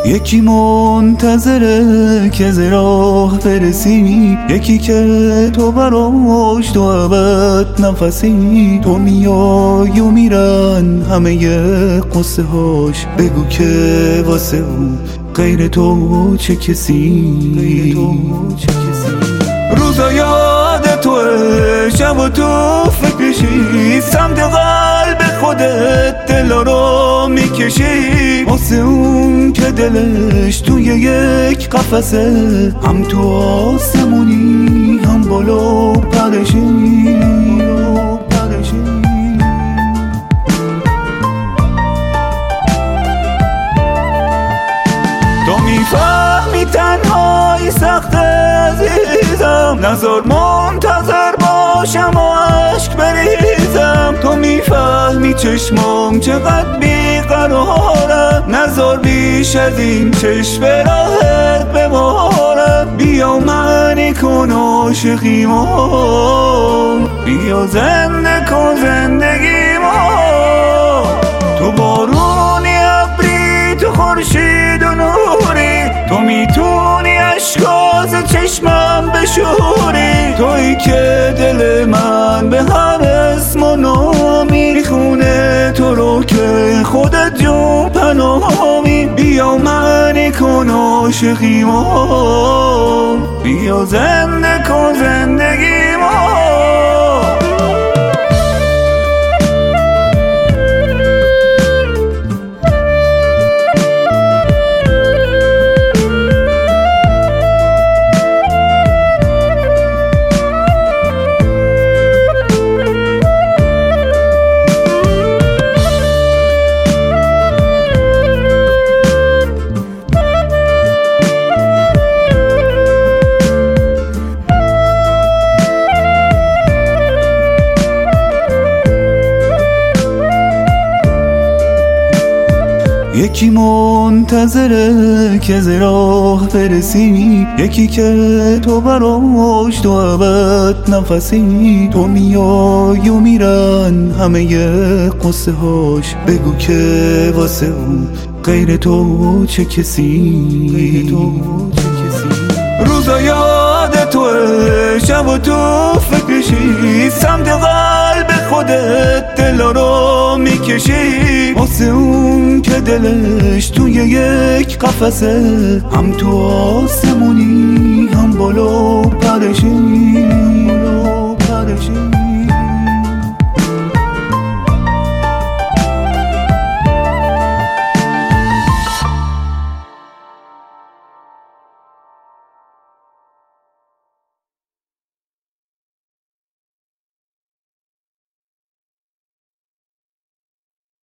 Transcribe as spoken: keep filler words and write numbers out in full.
یکی منتظره که ز راه برسی، یکی که تو براش تو ابد نفسی. تو میای و میرن همه قصه هاش، بگو که واسه اون غیر تو چه کسی. روزا یاد توه، شب و تو فکرشی، سمت قلب خودت دلا رو میکشی. واسه اون که دلش توی یک قفسه، هم تو آسمونی هم بالا پرشی. تو میفهمی تنهایی سخت عزیزم، نذار منتظر باشم و عشق بریزم. تو میفهمی چشمام چقدر بیقرارم، نذار بیش از این چشم راحت بمارم. بیا منی کن عاشقیمو، بیا زنده کن زندگیمو. تو بارونی ابری، تو خورشید و نوری، تو میتونی اشکاز چشمم بشوری. تویی که دل من به هر اسم و نامی میخونه، تو رو که خودت جون پناهمی. بیا منی کن عاشقیمو، بیا زنده کن زندگیمو. یکی منتظره که ز راه برسی، یکی که تو براش تو ابد نفسی. تو میای و میرن همه قصه هاش، بگو که واسه اون غیر تو چه کسی. روزا یاد توه، شب و تو فکرشی، سمت قلب خودت دلا رو میکشی. واسه اون که دلش توی یک قفسه، هم تو آسمون